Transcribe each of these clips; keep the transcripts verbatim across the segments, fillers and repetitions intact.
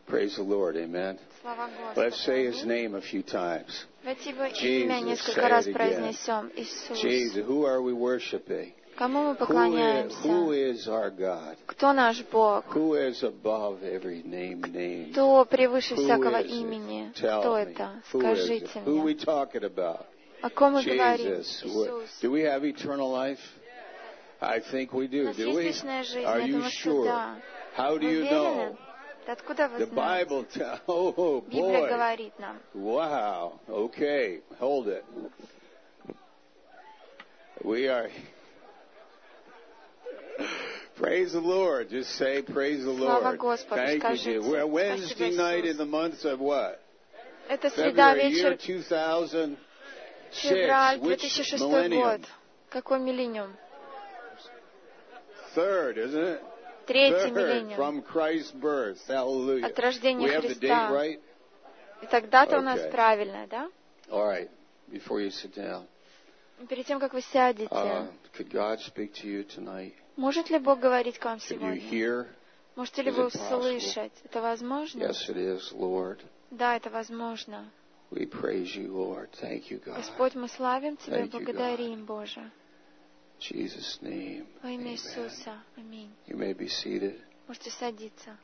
Praise the Lord, amen. Слава Господу. Let's say His name a few times. Давайте Его имя Jesus, несколько say раз it again. произнесем. Иисус. Jesus, who are we worshiping? Кому мы Who is, who поклоняемся? is our God? Кто наш Бог? Who is above every name named? Кто превыше Who всякого is it? имени? Tell Кто me. это? Who is it? Скажите Who are we мне. talking about? О ком мы говорим? Jesus. Иисус. Do we have eternal life? I think we У do. нас Do есть we? вечная жизнь, Are я you думаю, что sure? да. How do Вы you know? уверены? Да откуда вы The знаете? Bible tells. Oh Библия boy! говорит нам. Wow. Okay, hold it. We are. Praise the Lord. Just say, praise the Слава Lord. Господу, Thank you, скажите. Jesus. We're Wednesday Спасибо, night in Иисус. the month of what? Это среда, February, year вечер, two thousand six. февраль, Which две тысячи шестой millennium? год. Какой миллениум? Third, isn't it? Третий Third, миллениум. from Christ's birth. Hallelujah. От рождения We have the date Христа. right? И тогда-то у нас Okay. правильно, да? All right. Before you sit down, Перед тем, как вы сядете, uh, could God speak to you tonight? может ли Бог говорить к вам Could you сегодня? hear? Можете ли Is вы it possible? услышать? Это возможно? Yes, it is, Lord. Да, это возможно. We praise you, Lord. Thank you, God. Господь, мы славим Тебя и Thank you, благодарим, Боже. In Jesus' name. Во имя Amen. Иисуса. Аминь. You may be seated. Можете садиться.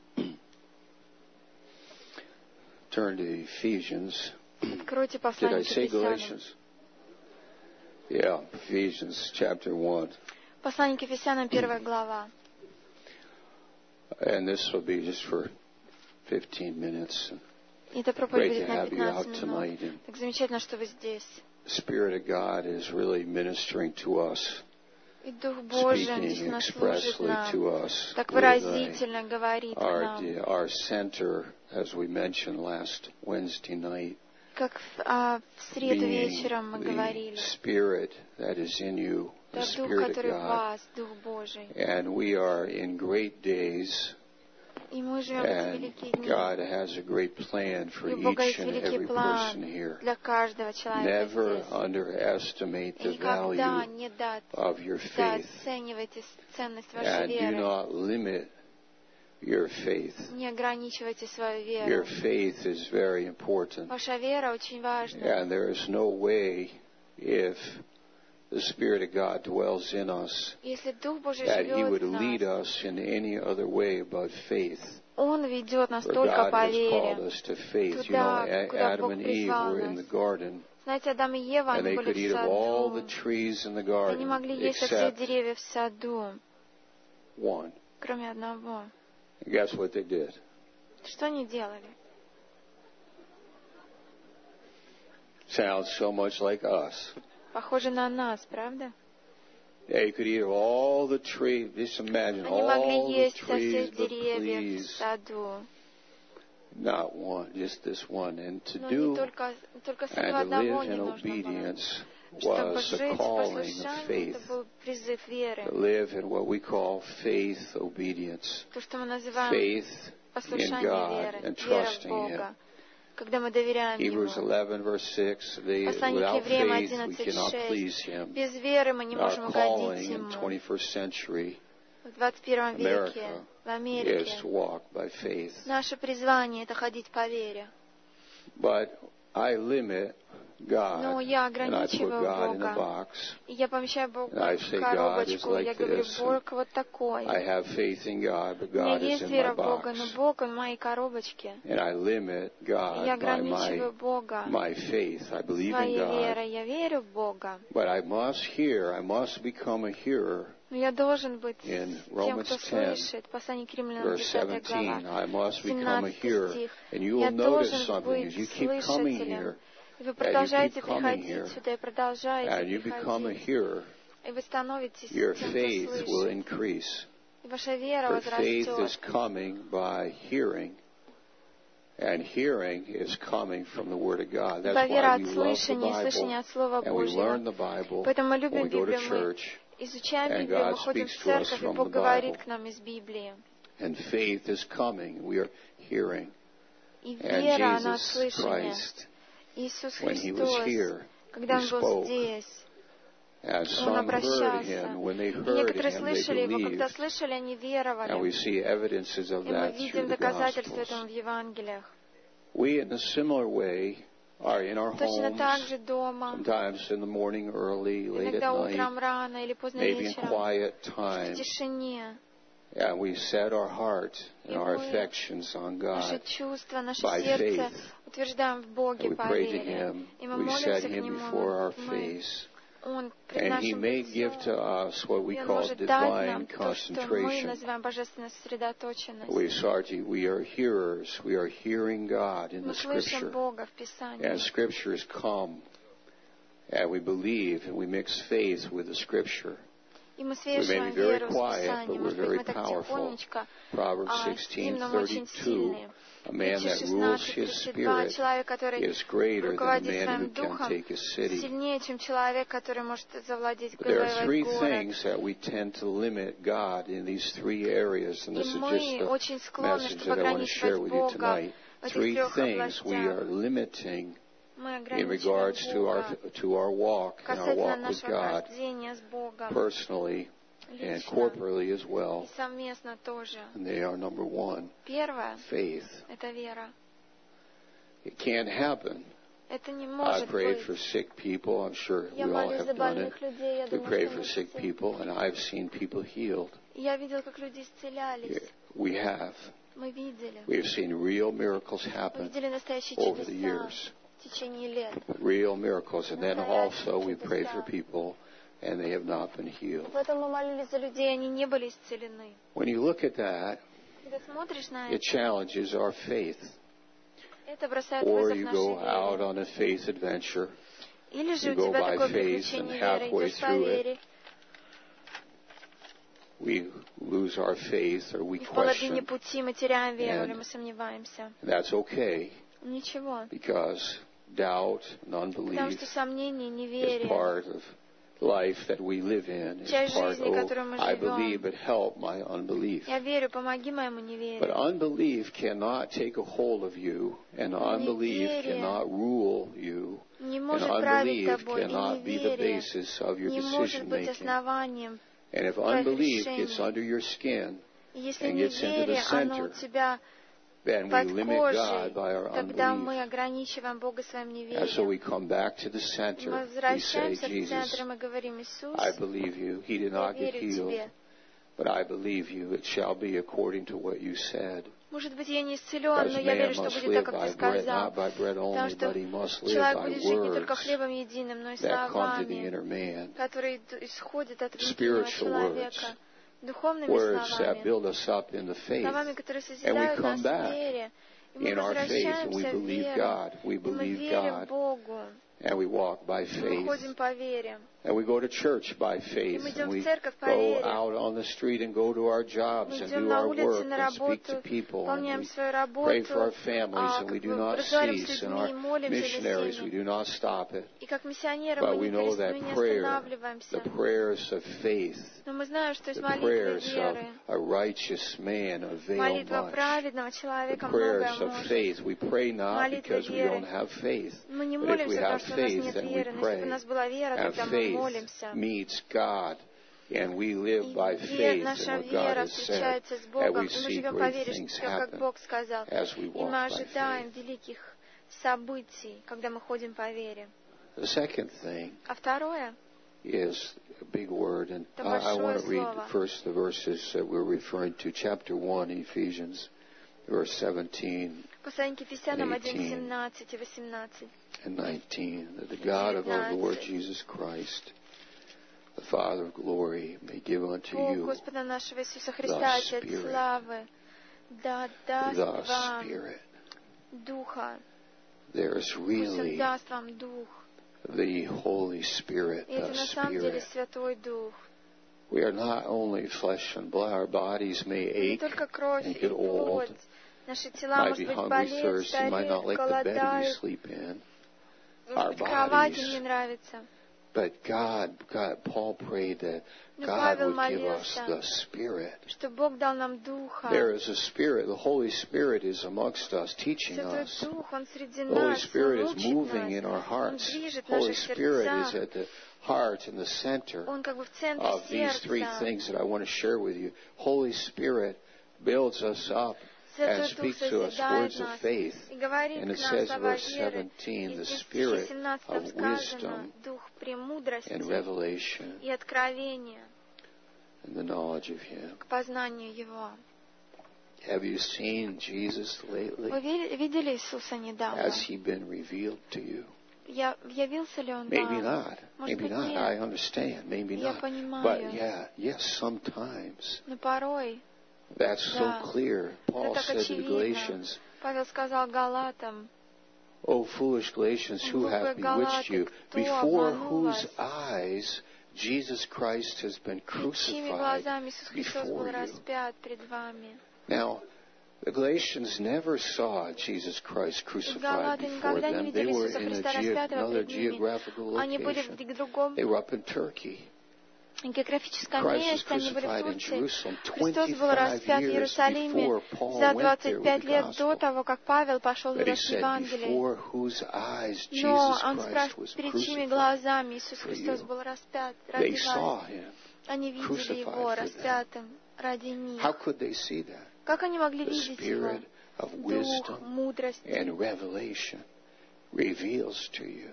Turn to Ephesians. Откройте Did I послание к say Ефесянам. Galatians? Yeah, Ephesians chapter one. Послание к Ефесянам, первая глава. And this will be just for fifteen minutes. И эта проповедь Great to будет на have you out пятнадцать tonight. минут. And Так замечательно, что вы здесь. the Spirit of God is really ministering to us, И Дух Божий speaking действительно служит expressly нам. to us. Так with, выразительно говорит uh, к our, нам. our center, as we mentioned last Wednesday night, Как в, а, в среду being вечером мы the говорили. Spirit that is in you, the Да, Дух, Spirit of который в God. вас, Дух Божий. And we are in great days, И мы живем в эти and великие дни. God has a great plan for И у Бога each есть and великий every план person here. для каждого человека Never здесь. underestimate И the никогда value не дать, of your да, faith, оценивайте ценность вашей and do веры. not limit your faith. Не ограничивайте свою Your веру. faith is very important, Ваша вера очень важна. and there is no way, if the Spirit of God dwells in us, Если Дух Божий that He живет would в lead нас, us in any other way but faith. Он ведет нас For только God по has called вере. us to faith. You Туда, know, A- куда Adam Бог and Eve призвал were in нас. the garden, Знаете, Адам и Ева, and они they были could в eat of all the саду. trees in the Они garden могли есть от всех except деревьев в саду, one. кроме одного. And guess what they did? Что они делали? Sounds so much like us. Похоже на нас, правда? Yeah, you could eat of all the trees. Just imagine Они all могли the есть со trees, всех but деревьев в please, саду. not one, just this one. And to Но не do только, только с этого and to одного live не in нужно было. obedience Чтобы was a жить в calling of послушании, faith. это был призыв веры. To live in what we call faith obedience. То, что мы называем Faith in послушание God веры, and вера в trusting Him. Бога, когда мы доверяем Hebrews Ему. eleven, verse six, they, Послание к without Евреям faith we одиннадцать cannot please шесть. Him. Без веры мы не можем Our угодить calling in Ему. twenty-first century В двадцать первом веке, America в is Америке, to walk by faith. наше призвание — это ходить по вере. But I limit God, Но я and I put ограничиваю God in a Бога. box. И я помещаю Бога And I в say, God is коробочку. like Я говорю, this, Бог вот такой. I have faith in God, but У меня God is есть in my вера в Бога, box. но Бог, Он в моей коробочке. And I limit И я God by ограничиваю my, Бога my faith. I believe in своей God, верой. Я верю в Бога. but I must hear, I must become a hearer. Но я должен быть In тем, Romans кто ten, слышит. Послание к Римлянам, verse десятая seventeen, глава, I must become a семнадцатый hearer. стих. And you Я will notice должен something as быть you keep coming слышателем. here, И вы and you продолжаете keep coming приходить here, сюда, и продолжаете and you become a приходить. hearer, И вы становитесь your тем, кто faith will слышит. increase. И ваша вера For faith is возрастет. coming by hearing, and hearing is coming from the Word of God. That's Ибо вера why от we love the слышания, и слышание Bible, от Слова and we learn Божьего. the Bible Поэтому мы when любим we go to Библию, мы church, изучаем and Библию, мы God ходим в speaks to us церковь, и from Бог the говорит Bible. к нам из Библии. And faith is coming. We are hearing. И And вера, она от Jesus слышания. Christ, Иисус when He was Христос, here, когда He Он был spoke. здесь, And Он some heard обращался. him. When they И heard некоторые him, they слышали его, believed. когда слышали, они And веровали. we see evidences of И мы that through видим the доказательства Gospels. этому в Евангелиях. We, in a similar way, are in our Точно так homes, же дома, sometimes in the morning early, late at иногда night, утром рано или поздно maybe in вечером, quiet в time, тишине. and we set our heart and И our мы affections on Наши God. чувства, наше by сердце faith. утверждаем в Боге We по pray to вере. Him. И мы We молимся set к Him Нему. before our Мы, face. Он пред And He нашим may give to лицом. us what we И Он call может дать divine нам то, что мы concentration. называем божественной сосредоточенностью. We, Sarji, we are hearers. We are hearing God in Мы the слышим Scripture. Бога в Писании. And Scriptures come, and we believe, and we mix faith with the Scripture. И мы We may связываем be very веру с quiet, Писанием. but we're Может быть, very мы так powerful. тихонечко, Proverbs а sixteen сильно мы очень thirty-two. сильные. A man Притча that rules шестнадцать his тридцать два. spirit Человек, который is greater than a руководит man своим who can духом, take a city. сильнее, чем человек, который может завладеть, But there are завоевать three город. things that we tend to limit God in these three areas, and И this is мы just очень a склонны, message чтобы that I want to share ограничивать with you Бога tonight. в этих Three трех things we are областях. limiting Мы in regards ограничиваем to our Бога to our walk and our касательно walk with нашего God хождения с Богом personally and лично corporately as и well. совместно тоже. And they are number one, Первое faith. – это вера. It can't happen. Это не I может prayed for быть. sick people. I'm sure Я we all молюсь have за done it. больных людей, я We думаю, pray что for мы sick все. people, and I've seen people healed. Я видел, как люди исцелялись. We have. Мы видели. We have seen real miracles Мы happen видели настоящие over the чудеса years. в течение лет. Real miracles. And then Настоящие also we prayed for чудеса. people, and they have not been healed. Потом мы молились за людей, они не были исцелены. When you look at that, Когда смотришь на it это, challenges our faith. это бросает Or вызов you нашей go out вере. on a faith adventure. Или же you у go тебя by такое faith приключение and веры, halfway идешь по through it, вере, We lose our faith or we и в половине question. пути мы теряем веру, или And мы сомневаемся. That's okay Ничего. because doubt and Потому unbelief что сомнение, is неверие, part of life that we live in. Is часть part, жизни, которую мы oh, I живем. believe, but help my unbelief. я верю, помоги моему But неверию. unbelief cannot take a hold of you, and unbelief Неверие cannot rule you, Не and может править unbelief тобой, и cannot be the неверие basis of your не может decision быть making. основанием. And if твоих unbelief решений. gets under your skin, И если and gets into the неверие, оно у center, тебя then we под limit кожей, God by our тогда unbelief. мы ограничиваем Бога своим And so we неверием. come back to the И center. мы We say, возвращаемся в Jesus, центр, и мы говорим: Иисус, I believe you. He did я not get верю healed, Тебе. but I believe you. It shall be according to what you said. Может быть, я не исцелен, Because но я верю, man что must будет так, live как by Ты bread, сказал. not by bread Потому only, что but he must live человек by будет жить не только words хлебом единым, но и that come to the словами, inner man. которые исходят от внутреннего Spiritual человека, духовными Words that словами, build us up in the faith. словами, которые And we созидают нас come в back вере. И мы in our faith and we возвращаемся в believe веру, God. We и мы believe верим God Богу, and we walk by и мы faith. ходим по вере. And we go to church by faith, мы идем and в we церковь по go вере. out on the street and go to our jobs Мы and идем do на our улице, work на and speak to работу, people, and выполняем we свою pray for our работу, families, а, and we как do бы not разговариваем с cease, and людьми, our молимся за missionaries, we всеми. do not stop it. И как миссионеры But мы we не, know перес- that мы не prayer, останавливаемся. the prayers of faith, Но мы знаем, что есть the молитвы prayers of веры. a righteous man avail Молитва much. праведного The человека многое prayers of может. faith, we pray not Молитвы because we веры. don't have faith, Мы не but if we молимся, have потому что у нас faith, нет then we веры. Но если бы у pray. нас была вера, And тогда мы faith молимся. meets God, and we live И by вер- faith in наша what God вера has said, встречается с and Богом, we и мы see живем по great вере, things все, как happen Бог сказал. as we И walk мы by ожидаем faith. великих событий, когда мы ходим по вере. The second thing А второе, is a big word, and Это I, I want to большое read слово. first the verses that we're referring to, chapter one, Ephesians, verse seventeen послание к Ефесянам один, eighteen. семнадцать и восемнадцать. and nineteen, that the God of our Lord Jesus Christ, the Father of glory, may give unto Бог you Господа нашего Иисуса Христа, Отец Spirit. славы, да даст the вам Spirit. Духа. There is Пусть Он really даст вам Дух. the Holy Spirit, И это the на самом деле Spirit. Святой Дух. We are not only flesh and blood. Our bodies may Не ache только кровь and и get old, плоть. Наши тела, might может be быть, hungry, болеют, thirsty, might not стареют, like the bed we голодают. sleep in. Может Our быть, кровать им bodies не нравится. But God, God, Paul prayed that Но God Павел would give us молился, the Spirit. что Бог дал нам Духа. There is a Spirit. The Holy Spirit is amongst us, teaching Святой us. Дух, Он среди The Holy нас, Spirit Он is учит moving in our нас, Он hearts. движет в Holy наших Spirit is сердцах. at the heart and the center Он как бы в центре of these three сердца. things that I want to share with you. Holy Spirit builds us up and Святой Дух speaks to us созидает words of нас faith. и говорит And к it нам says, слова verse веры. seventeen, И the здесь в Spirit стихе семнадцатом of сказано: wisdom Дух премудрости and revelation и откровения and the knowledge of Him. к познанию Его. Have you seen Jesus lately? Вы ви- видели Иисуса недавно? Has He been revealed to you? Я, явился ли Он Maybe вам? not. Может Maybe быть, not. нет. I understand. Maybe Я not. понимаю. But yeah, yes, sometimes. Но порой That's Да. so clear. Paul это так said to the очевидно. Galatians, Павел сказал Галатам: O foolish Galatians, who have bewitched you, before whose eyes Jesus Christ has been «Пред чьими crucified глазами Иисус Христос был before you. распят пред вами». Now, the Galatians never saw Jesus Christ crucified Галаты before никогда не them. They видели were Иисуса in a Христа ge- распятого another пред ними. geographical Они были location. в другом They were up in Turkey. географическом Christ was месте, они были в crucified in Турции. Jerusalem Христос был twenty-five распят в years Иерусалиме before Paul за went there двадцать with пять the лет до gospel. того, как Павел пошел But туда he с said, Евангелием. before whose eyes Но Jesus он Christ спрашивает, was перед чьими crucified. глазами Иисус for Христос you. был распят They ради saw вас. Him Они видели crucified Его for them. распятым ради них. How could they see that? Как они могли The видеть Его? Spirit of Дух wisdom мудрости and revelation reveals to you.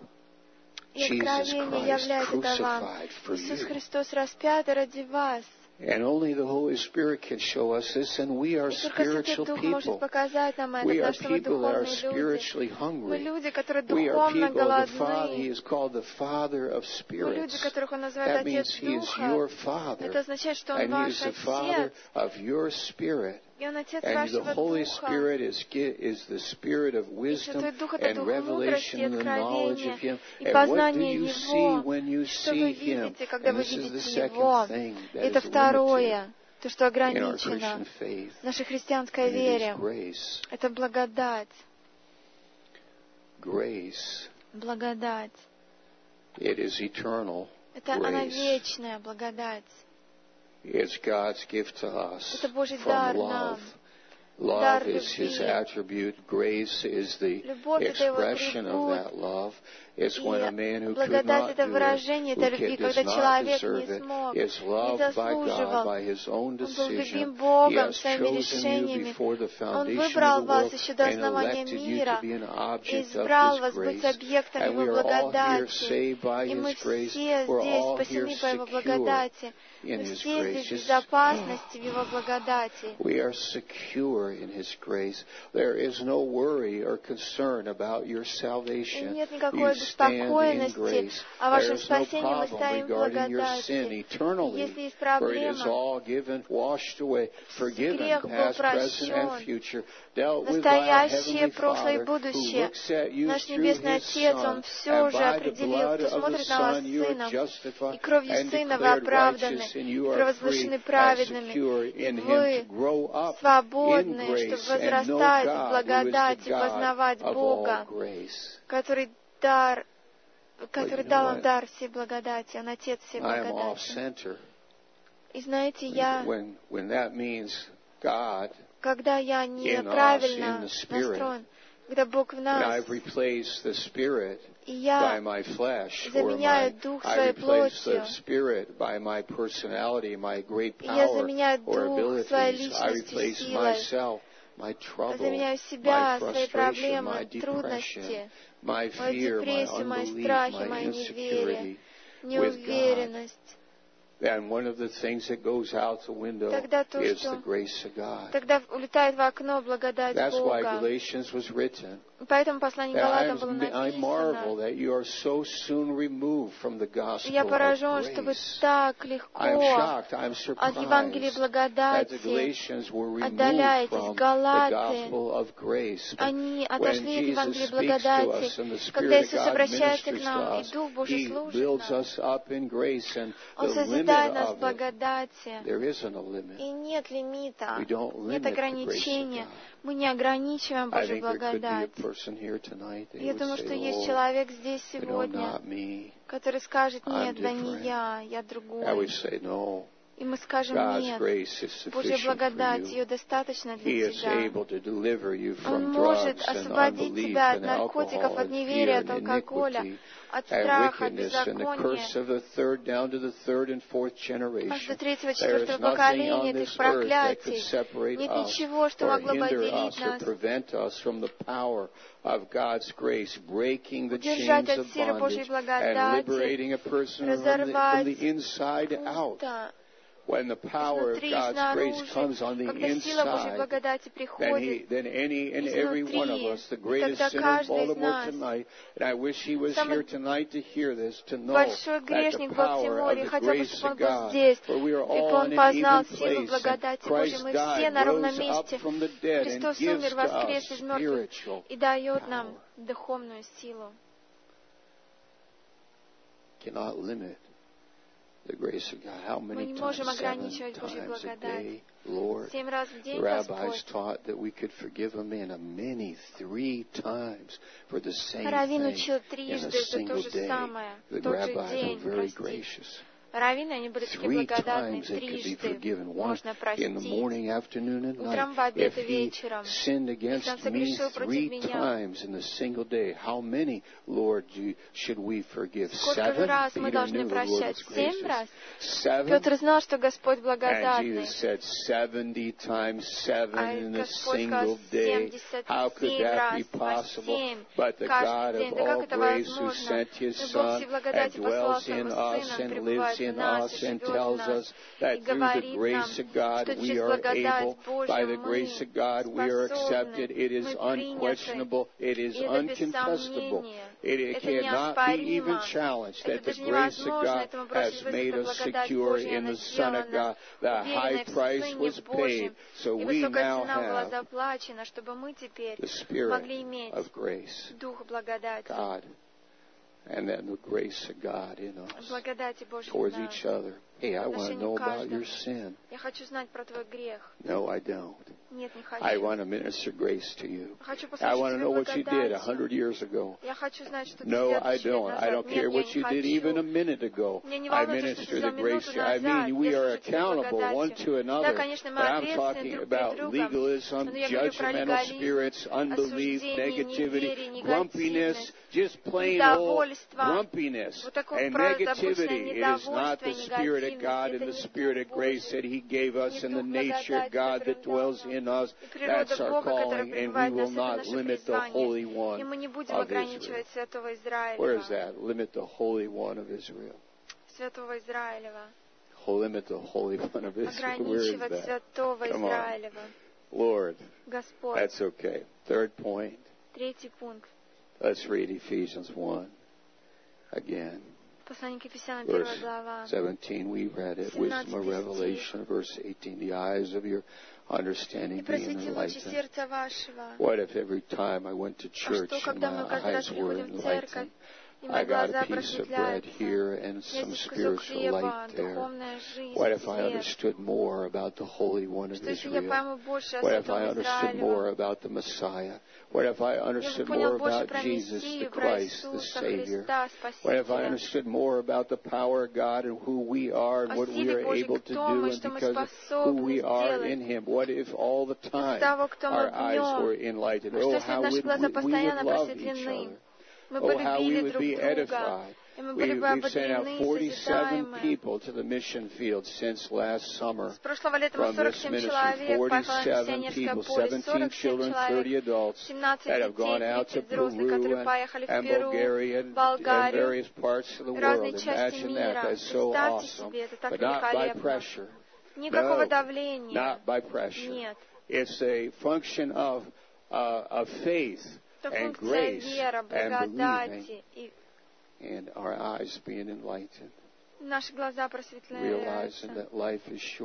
и Jesus откровение Christ являет это вам. crucified for Иисус you. Христос распят ради вас. And only the Holy Spirit can show us this, and we are И только Святой spiritual Дух может people. показать нам это, We are потому что мы people that are духовные люди. spiritually Мы hungry. люди, которые We are духовно people of the Father. He голодны. is called the Father of Мы люди, spirits. которых Он называет That means Отец He is your Духа. Father. Это означает, что Он And He ваш is the Father Отец. of your spirit. И Он Отец And the вашего Holy Духа. Spirit is, gi- is the Spirit of И wisdom Святой Дух — это and Дух мудрости revelation и and the knowledge откровения of Him. и And what do познания you Его. see when you Что see вы Him? видите, когда And вы this is the видите second Его? thing that Это is limited второе, то, что in our ограничено Christian faith. в нашей христианской And it is вере. grace. Это благодать. Grace. Благодать. It is eternal Это она grace. вечная благодать. It's God's gift to us Это Божий from дар love. нам. Love Дар is His любви. attribute. Grace is the Любовь — это Его expression of атрибут. that love. It's when a man who И could благодать — not это do it, выражение who этой любви, can- does когда not человек deserve не it, смог, is не loved by God заслуживал. by His own Он был любим decision. He Богом has своими chosen you решениями. before the Он foundation выбрал of the вас world еще до and основания elected you мира to be an и object of избрал His вас быть grace. объектом And Его we are all here благодати. saved by И мы His grace. все We're здесь all here спасены по Его secure благодати. in Мы His все grace. здесь в Just- безопасности в Его благодати. We are secure in His grace. There is no worry or concern about your И salvation. нет никакой You stand in беспокойности grace. о There вашем is no спасении. Мы problem стоим в regarding your sin благодати. eternally, Если есть for it is проблема, all given, washed away, forgiven, грех был past, present, and прощен. future, dealt with by our Настоящее, Heavenly прошлое и Father, who будущее. looks at you Наш through Небесный His Отец, Son, Он все and уже by the определил, blood кто of the смотрит на вас Son you are Сыном, justified и кровью and Сына вы declared оправданы, righteous, and и you are free провозглашены and праведными, secure и in Him to вы grow up in свободны, чтобы grace and know возрастать в God, who is благодати, the God познавать of all Бога, grace. который дар, который you know дал вам what? дар всей благодати, Он Отец всей I am благодати. off-center. И знаете, я, When, when that means God, когда я in us, неправильно in the Spirit, настроен, когда Бог в and нас, I've replaced the Spirit и by я my flesh, or заменяю my, дух I своей replace the плотью, Spirit by my personality, my great и я power заменяю or дух своей abilities. I личностью, replace силой, myself, my trouble, заменяю my себя, свои frustration, my проблемы, depression, трудности, my мою fear, my депрессию, мои unbelief, страхи, my мои неверие, insecurity with God. неуверенность. And one of the things that goes out the window Тогда то, is что- the grace of God. Тогда улетает в окно благодать That's why Бога. Galatians was written. Поэтому послание That Галатам было I, I marvel написано. that you are so soon removed from the gospel Я of поражен, что вы grace. так I'm легко shocked, I'm от Евангелия surprised that the благодати Galatians were removed отдаляетесь. from the Галаты, gospel of grace. But они when отошли от Jesus Евангелия speaks to us благодати. and the Когда Spirit of Иисус God обращается ministers к to нам, и us, Дух Божий He служит builds нам, us up in grace, and Он the созидает limit нас в of it, благодати. there isn't a limit. И нет лимита, We don't нет limit the grace of ограничения. God. Мы не ограничиваем I Божью think there could be a благодать. Я думаю, что есть человек здесь сегодня, который скажет: нет, да не я, я другой. И мы скажем: нет, Божья благодать, ее достаточно для тебя. Он может освободить тебя от наркотиков, от неверия, от алкоголя, от страха, беззакония, аж до третьего, четвертого поколения этих проклятий. Нет ничего, что могло бы отделить нас, удержать от силы Божьей благодати, разорвать пусто. When the power of God's grace comes on the inside, then, he, then any and every one of us, the greatest sinner of Baltimore tonight, and I wish he was here tonight to hear this, to know that the power of the grace of God, for we are all in an even place, and Christ died, rose up from the dead, and gives to us spiritual power. Cannot limit the grace of God. How many times? Seven times a day, Lord. The rabbis taught that we could forgive a man a many, three times for the same thing in a single day. The rabbis were very gracious. Раввины, они были такие благодарны. Трижды можно простить. Утром, в обед и вечером. Если он согрешил против меня. Сколько же раз мы должны прощать? Семь раз? Петр знал, что Господь благодатный. А Господь сказал: семьдесят семь раз по семь каждый день. Да как это возможно? Но Бог всей благодати послал Своего Сына, пребывает in us and tells us that through the grace of God we are able, by the grace of God we are accepted. It is unquestionable. It is uncontestable. It, it cannot be even challenged that the grace of God has made us secure in the Son of God. The high price was paid, so we now have the Spirit of grace, God. And then the grace of God in us towards each other. Hey, I want to know about your sin. No, I don't. I want to minister grace to you. I want to know what you did a hundred years ago. No, I don't. I don't care what you did even a minute ago. I minister the grace to you. I mean, we are accountable one to another. But I'm talking about legalism, judgmental spirits, unbelief, negativity, grumpiness, just plain old grumpiness and negativity. It is not the Spirit of God and the Spirit of grace that He gave us and the nature of God that dwells in us. That's our calling, and we will not limit the Holy One of Israel. Where is that? Limit the Holy One of Israel. Limit the Holy One of Israel. Where is that? Come on. Lord, that's okay. Third point. Let's read Ephesians one again. Verse seventeen, we read it. Wisdom of revelation. Verse eighteen, the eyes of your understanding being enlightened. What if every time I went to church and my eyes were enlightened? I got a piece of bread here and some spiritual light there. What if I understood more about the Holy One of Israel? What if I understood more about the Messiah? What if I understood more about Jesus the Christ, the Savior? What if I understood more about the power of God and who we are and what we are able to do and because of who we are in Him? What if all the time our eyes were enlightened? Oh, how would we, we would love each other. Oh, how we would be edified. We, we've sent out forty-seven people to the mission field since last summer. From this ministry, forty-seven people, seventeen children, thirty adults that have gone out to Peru and, and Bulgaria and, and various parts of the world. Imagine that. That's so awesome. But not by pressure. No, not by pressure. It's a function of, uh, of faith and grace and believing, and our eyes being enlightened, realizing that life is short,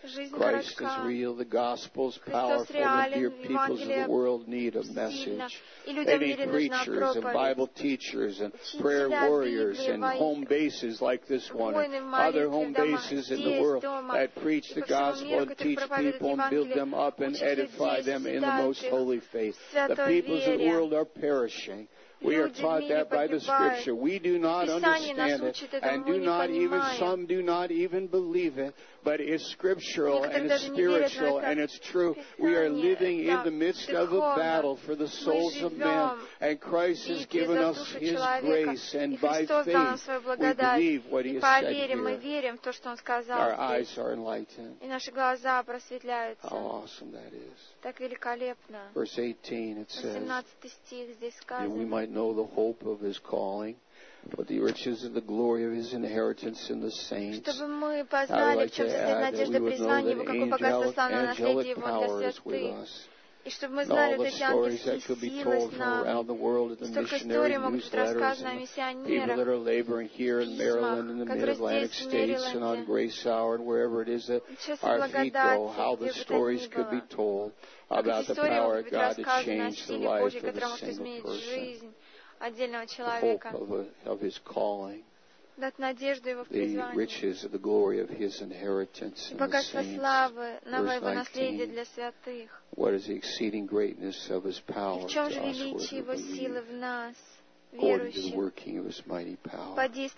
Christ is real. The gospel's powerful. And dear peoples of the world need a message. They need preachers and Bible teachers and prayer warriors and home bases like this one and other home bases in the world that preach the gospel and teach people and build them up and edify them in the most holy faith. The peoples of the world are perishing. We are taught that by the Scripture. We do not understand it, and do not even, some do not even believe it, but it's scriptural and it's spiritual and it's true. We are living in the midst of a battle for the souls of men, and Christ has given us His grace, and by faith we believe what He has said here. Our eyes are enlightened. How awesome that is. Verse eighteen, it says, that we might know the hope of His calling, but the riches of the glory of His inheritance in the saints. I would like to add that we would know that angelic, angelic power is with us. And all the stories that could be told from around the world in the missionary newsletters and people that are laboring here in Maryland and the Mid-Atlantic states and on Grace Hour and wherever it is that our feet go, how the stories could be told about the power of God to change the life of a single person. The hope of, a, of His calling, the riches of the glory of His inheritance in the saints. Verse nineteen, what is the exceeding greatness of His power to us who believe, according to the working of His mighty power.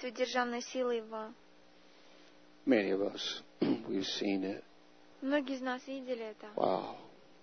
Many of us, we've seen it. Wow.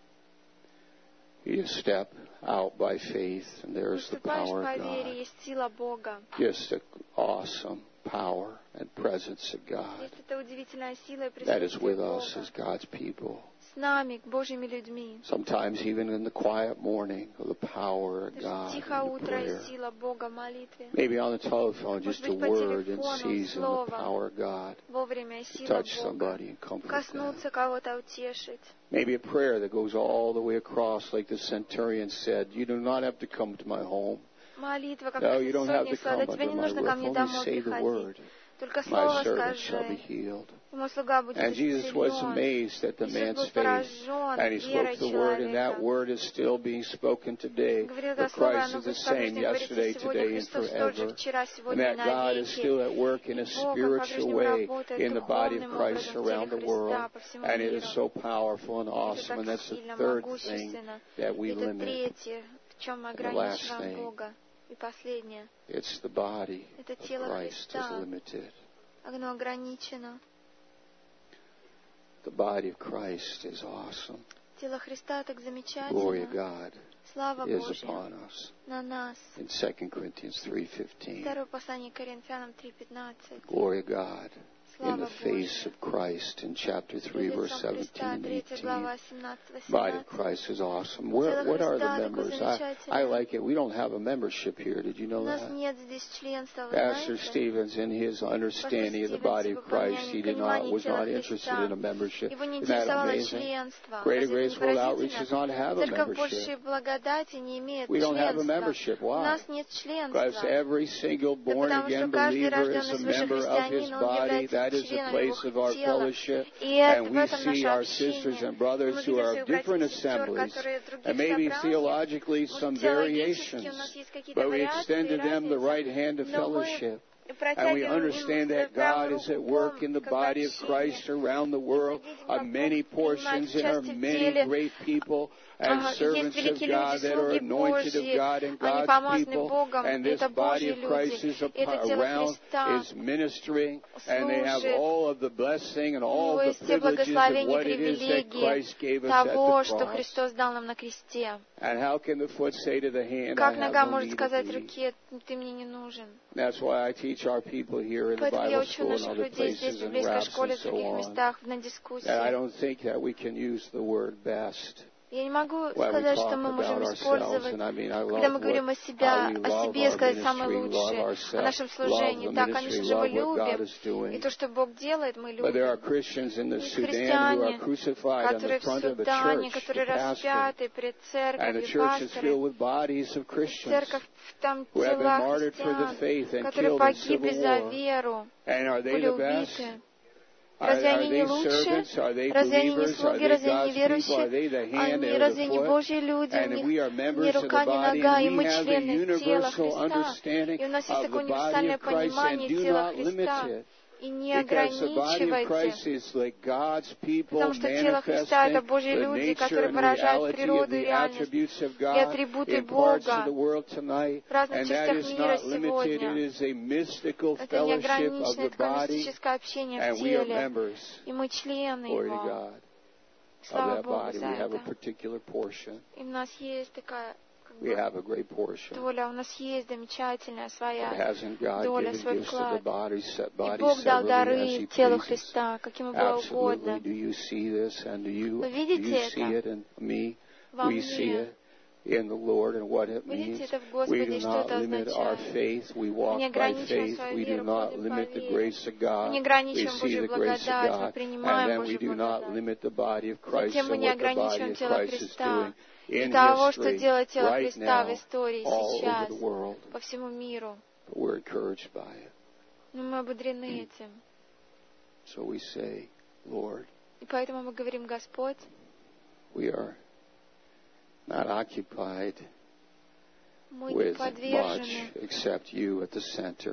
You step out by faith, and there's the power of God. Just an awesome power and presence of God that is with us as God's people. Sometimes even in the quiet morning of the power of God in prayer. Maybe on the telephone, just a word in season, the power of God to touch somebody and comfort them. Maybe a prayer that goes all the way across, like the centurion said, you do not have to come to my home. No, you don't have to come under my roof. Only say the word. My servant shall be healed. And Jesus was amazed at the man's faith, and He spoke the word, and that word is still being spoken today. That Christ is the same yesterday, today, and forever. And that God is still at work in a spiritual way in the body of Christ around the world. And it is so powerful and awesome. And that's the third thing that we limit. The last thing. It's the body of Christ is limited. The body of Christ is awesome. Glory of God is upon us. In Second Corinthians three fifteen. Glory of God in the face of Christ in chapter three, verse seventeen and eighteen. Body of Christ is awesome. Where, what are the members? I, I like it. We don't have a membership here. Did you know that? Pastor Stevens, in his understanding of the body of Christ, he did not was not interested in a membership. Isn't that amazing? Greater Grace World Outreach does not have a membership. We don't have a membership. Why? Because every single born-again believer is a member of His body. That is the place of our fellowship. And we see our sisters and brothers who are of different assemblies, and maybe theologically some variations, but we extend to them the right hand of fellowship. And we understand that God is at work in the body of Christ around the world on many portions. There are many great people and servants of God that are anointed of God and God's people. And this body of Christ is around, is ministering, and they have all of the blessing and all the privileges of what it is that Christ gave us at the cross. And how can the foot say to the hand, I have no need of thee? That's why I teach our people here in the Bible school and other places and raps and so on. And I don't think that we can use the word best. Я не могу сказать, что мы можем использовать, когда мы говорим о себе, о себе сказать самое лучшее, о нашем служении. Да, конечно же, мы любим, и то, что Бог делает, мы любим. Есть христиане, которые в Судане, которые распяты пред церковью, пасторы, церковь, там тела христиан, которые погибли за веру, были убиты. Разве они не лучше? Разве они не слуги? Разве они не верующие? Они разве не Божьи люди? У них ни рука, ни нога, и мы члены тела Христа. И у нас есть такое универсальное понимание тела Христа. И не ограничивайте, потому что тело Христа — это Божьи люди, которые выражают природу и реальность, и атрибуты Бога в разных частях мира сегодня. Это неограниченное такое мистическое общение в теле, и мы члены Его. Слава Богу за это. И у нас есть такая We have a great portion. доля, у нас есть замечательная своя доля, свой вклад. И Бог дал дары телу Христа, каким и было угодно. Вы видите это? Во мне. In the Lord and what it means. We do not limit our faith. We walk by faith. We do not limit the grace of God. We see the grace of God. And then we do not limit the body of Christ and what the body of Christ is doing in history right now all over the world. But we're encouraged by it. Но мы ободрены этим. So we say, Lord, и поэтому мы говорим, Господь, we are not occupied with much except you at the center.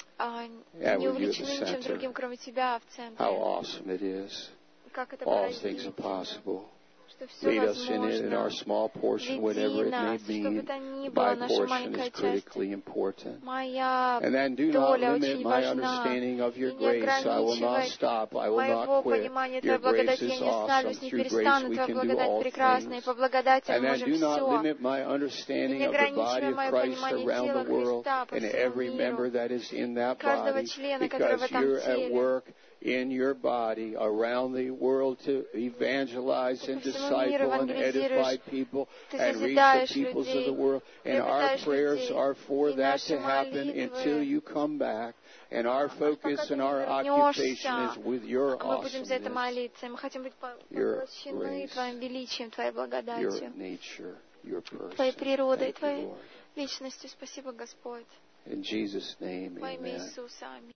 Не увлечены ничем другим, кроме Тебя в центре. How awesome it is. All things are possible. Lead us in it in our small portion, whatever it may be. My portion is critically important. And then do not limit my understanding of your grace. I will not stop. I will not quit. Your grace is awesome. Through grace we can do all things. And then do not limit my understanding of the body of Christ around the world and every member that is in that body, because you're at work in your body around the world to evangelize and disciple and edify people and reach the peoples of the world. And our prayers are for that to happen until you come back. And our focus and our occupation is with your awesomeness, your grace, your nature, your person. Thank you, Lord. In Jesus' name, amen.